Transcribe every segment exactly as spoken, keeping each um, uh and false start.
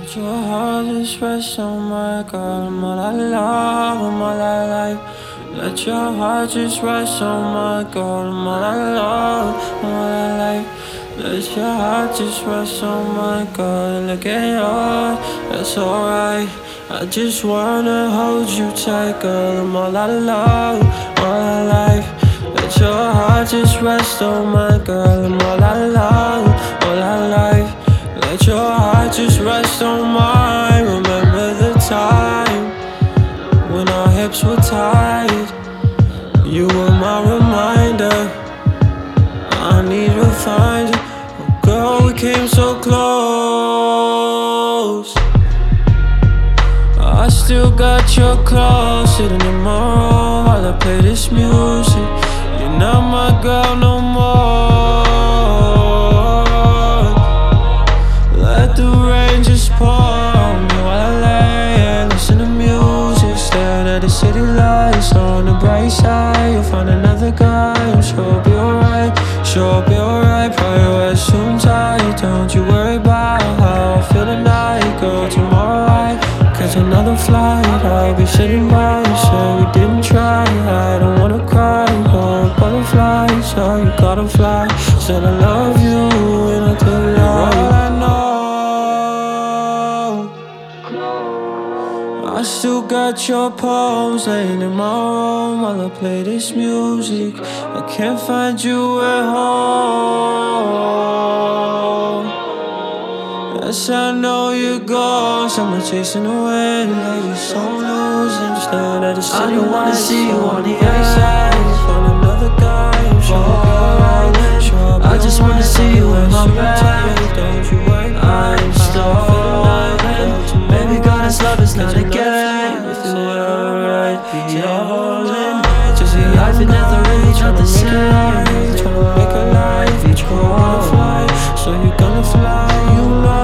Let your heart just rest on my girl. I'm all I love, I'm all I like. Let your heart just rest on my girl. I'm all I love, I'm all I like. Let your heart just rest on my girl. Look at yours, that's alright. I just wanna hold you tight, girl. I'm all I love, all I like. Let your heart just rest on my girl. I'm all I love, all I like. Let your heart just rest on mine. Remember the time when our hips were tight. You were my reminder. I need to find you. Oh girl, we came so close. I still got your clothes sitting in my room while I play this music. You're not my girl no more. Let the rain just pour on me while I lay and listen to music. Staring at the city lights on the bright side. You'll find another guy, I'm sure it'll be alright. Sure it'll be alright, probably wear soon tight. Don't you worry about how I feel tonight, girl. Tomorrow I catch another flight. I'll be sitting by you, so we didn't try. I don't wanna cry, oh butterflies, so you gotta fly. Said I love you and I could lie. All I know, I still got your poems laying in my room while I play this music. I can't find you at home. Yes, I know you're gone. Someone chasing the wind like you're so losing. Staring at the city. I don't wanna see you on the outside. Find another guy, I'm sure it'll be alright. Sure I just wanna see you in my bed. Don't you worry, I'm stolen. Baby girl, this love is not a game. If you were alright, be all in. Just your life and death are really trying to make a life. Trying to make a life, each one wanna fly. So you're gonna fly, you know.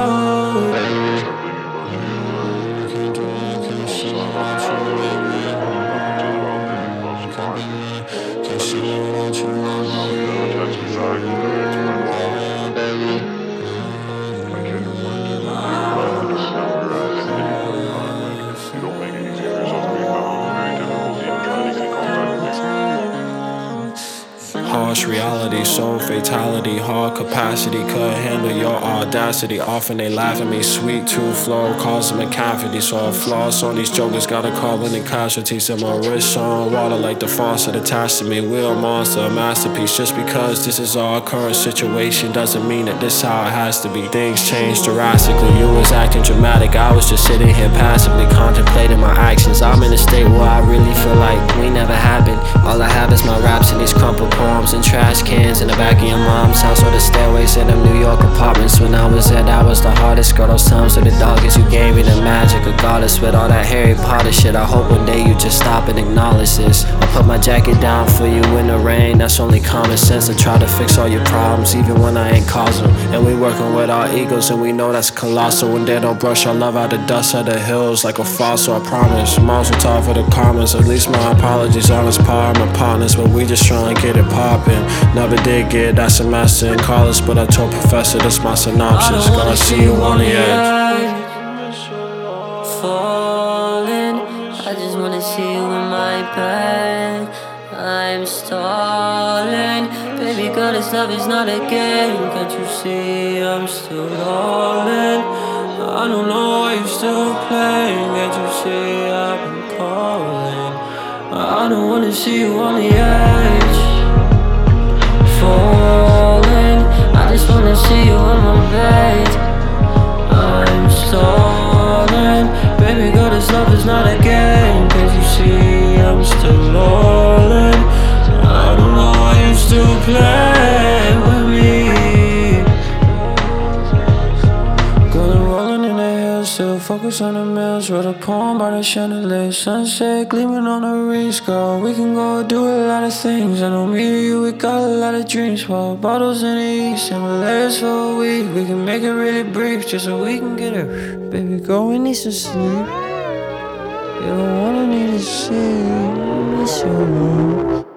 Harsh reality, soul fatality, hard capacity, couldn't handle your audacity. Often they laugh at me, sweet tooth flow, causing cavity. So I floss on these jokers, gotta call in the casualties. And my wrist on water like the faucet attached to me. We're a monster, a masterpiece. Just because this is our current situation doesn't mean that this how it has to be. Things change drastically. You was acting dramatic, I was just sitting here passively contemplating my actions. I'm in a state where I really feel like we never happened. All I have is my raps and these crumpled poems and trash cans in the back of your mom's house, or the stairways in them New York apartments. When I was there, that was the hardest. Girl, those times were the darkest. You gave me the magic of goddess with all that Harry Potter shit. I hope one day you just stop and acknowledge this. I put my jacket down for you in the rain. That's only common sense to try to fix all your problems, even when I ain't cause them. And we working with our egos, and we know that's colossal. When they don't brush our love out the dust of the hills like a fossil, I promise. Moms will talk for the comments. At least my apologies, honest par, my partners, but we just trying to get it poppin'. Never did get that semester in college, but I told professor this my synopsis. Gonna see you on the edge. Falling, I just wanna see you in my bed. I'm stalling, baby girl, this love is not a game. Can't you see I'm still falling? I don't know why you're still playing. Can't you see I've been calling? I don't wanna see you on the edge. Falling, I just wanna see you on my bed. I'm stalling, baby girl, this love is not a game. Can't you see I'm still rolling? I don't know why you still play with me. Girl, I'm rolling in the hills, still focus on the mills. Wrote a poem by the chandelier, sunset gleaming on the reefs. Girl, we can go do a lot of things. I know me and you, we got a lot of dreams. While bottles in the east and we'll last for a week. We can make it really brief, just so we can get it. Baby girl, we need some sleep. You don't wanna need to see, miss you.